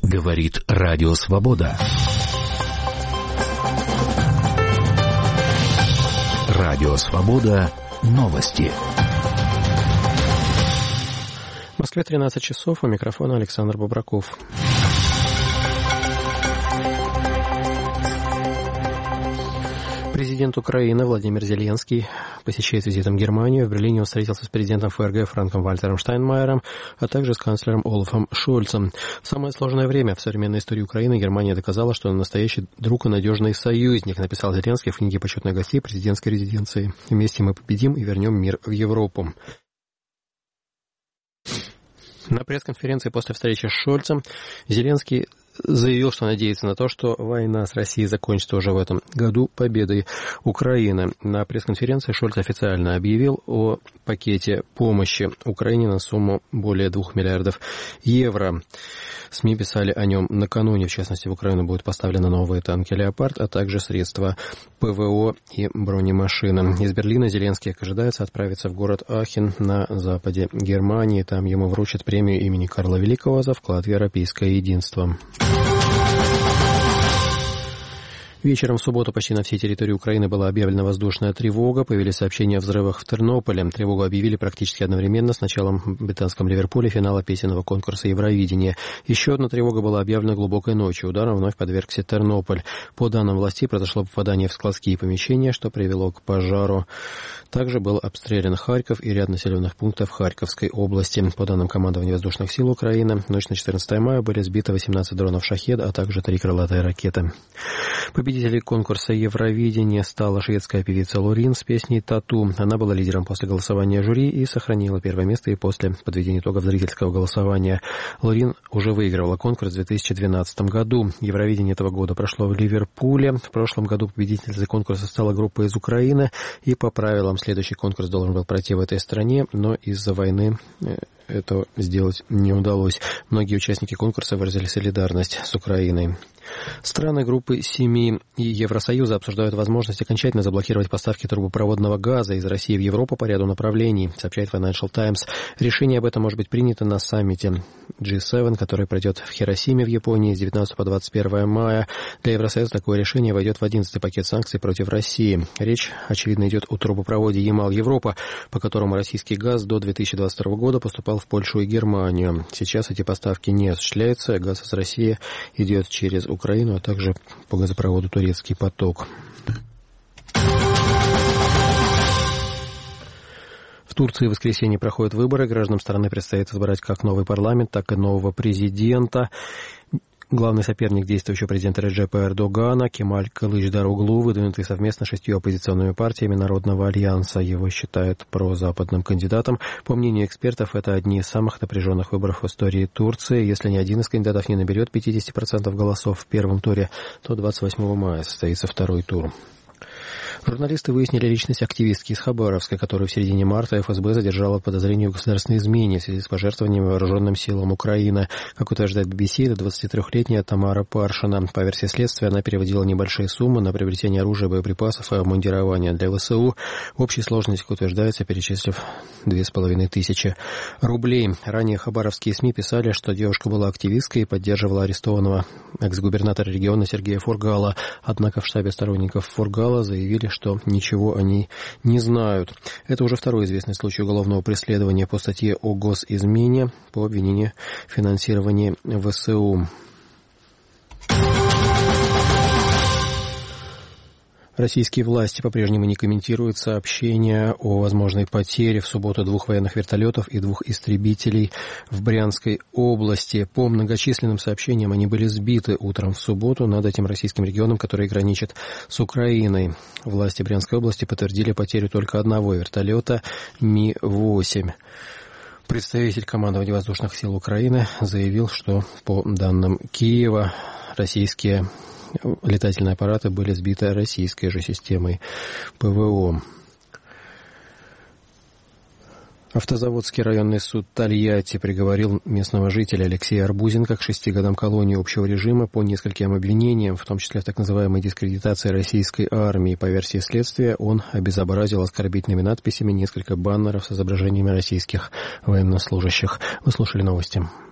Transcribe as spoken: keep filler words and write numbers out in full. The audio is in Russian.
Говорит Радио Свобода. Радио Свобода. Новости. В Москве тринадцать часов, у микрофона Александр Бобраков. Президент Украины Владимир Зеленский посещает визитом Германию. В Берлине он встретился с президентом ФРГ Франком Вальтером Штайнмайером, а также с канцлером Олафом Шольцем. В самое сложное время в современной истории Украины Германия доказала, что она настоящий друг и надежный союзник, написал Зеленский в книге «Почетных гостей президентской резиденции». Вместе мы победим и вернем мир в Европу. На пресс-конференции после встречи с Шольцем Зеленский заявил, что надеется на то, что война с Россией закончится уже в этом году победой Украины. На пресс-конференции Шольц официально объявил о пакете помощи Украине на сумму более двух миллиардов евро. СМИ писали о нем накануне. В частности, в Украину будут поставлены новые танки «Леопард», а также средства ПВО и бронемашины. Из Берлина Зеленский, как ожидается, отправится в город Ахен на западе Германии. Там ему вручат премию имени Карла Великого за вклад в европейское единство. Вечером в субботу почти на всей территории Украины была объявлена воздушная тревога. Появились сообщения о взрывах в Тернополе. Тревогу объявили практически одновременно с началом в британском Ливерпуле финала песенного конкурса Евровидения. Еще одна тревога была объявлена глубокой ночью. Ударом вновь подвергся Тернополь. По данным властей, произошло попадание в складские помещения, что привело к пожару. Также был обстрелян Харьков и ряд населенных пунктов Харьковской области. По данным командования воздушных сил Украины, в ночь на четырнадцатое мая были сбиты восемнадцать дронов «Шахед», а также три крылатые ракеты. Победителем конкурса Евровидения стала шведская певица Лорин с песней «Тату». Она была лидером после голосования жюри и сохранила первое место и после подведения итогов зрительского голосования. Лорин уже выигрывала конкурс в две тысячи двенадцатом году. Евровидение этого года прошло в Ливерпуле. В прошлом году победительницей конкурса стала группа из Украины, и по правилам следующий конкурс должен был пройти в этой стране, но из-за войны этого сделать не удалось. Многие участники конкурса выразили солидарность с Украиной. Страны группы семи и Евросоюза обсуждают возможность окончательно заблокировать поставки трубопроводного газа из России в Европу по ряду направлений, сообщает Financial Times. Решение об этом может быть принято на саммите джи семь, который пройдет в Хиросиме в Японии с девятнадцатого по двадцать первое мая. Для Евросоюза такое решение войдет в одиннадцатый пакет санкций против России. Речь, очевидно, идет о трубопроводе Ямал-Европа, по которому российский газ до две тысячи двадцать второго года поступал в Польшу и Германию. Сейчас эти поставки не осуществляются. Газ из России идет через Украину, а также по газопроводу «Турецкий поток». В Турции в воскресенье проходят выборы. Гражданам страны предстоит избрать как новый парламент, так и нового президента. Главный соперник действующего президента Реджепа Эрдогана Кемаль Кылычдароглу, выдвинутый совместно шестью оппозиционными партиями Народного альянса. Его считают прозападным кандидатом. По мнению экспертов, это одни из самых напряженных выборов в истории Турции. Если ни один из кандидатов не наберет пятьдесят процентов голосов в первом туре, то двадцать восьмого мая состоится второй тур. Журналисты выяснили личность активистки из Хабаровска, которую в середине марта эф эс бэ задержала по подозрению в государственной измене в связи с пожертвованием вооруженным силам Украины. Как утверждает би би си, это двадцатитрёхлетняя Тамара Паршина. По версии следствия, она переводила небольшие суммы на приобретение оружия, боеприпасов и обмундирования для вэ эс у. В общей сложности, как утверждается, перечислив две с половиной тысячи рублей. Ранее хабаровские СМИ писали, что девушка была активисткой и поддерживала арестованного экс-губернатора региона Сергея Фургала. Однако в штабе сторонников Фургала заявили, что ничего они не знают. Это уже второй известный случай уголовного преследования по статье о госизмене по обвинению в финансировании вэ эс у. Российские власти по-прежнему не комментируют сообщения о возможной потере в субботу двух военных вертолетов и двух истребителей в Брянской области. По многочисленным сообщениям, они были сбиты утром в субботу над этим российским регионом, который граничит с Украиной. Власти Брянской области подтвердили потерю только одного вертолета Ми восемь. Представитель командования воздушных сил Украины заявил, что по данным Киева российские летательные аппараты были сбиты российской же системой ПВО. Автозаводский районный суд Тольятти приговорил местного жителя Алексея Арбузенко к шести годам колонии общего режима по нескольким обвинениям, в том числе в так называемой дискредитации российской армии. По версии следствия, он обезобразил оскорбительными надписями несколько баннеров с изображениями российских военнослужащих. Вы слушали новости.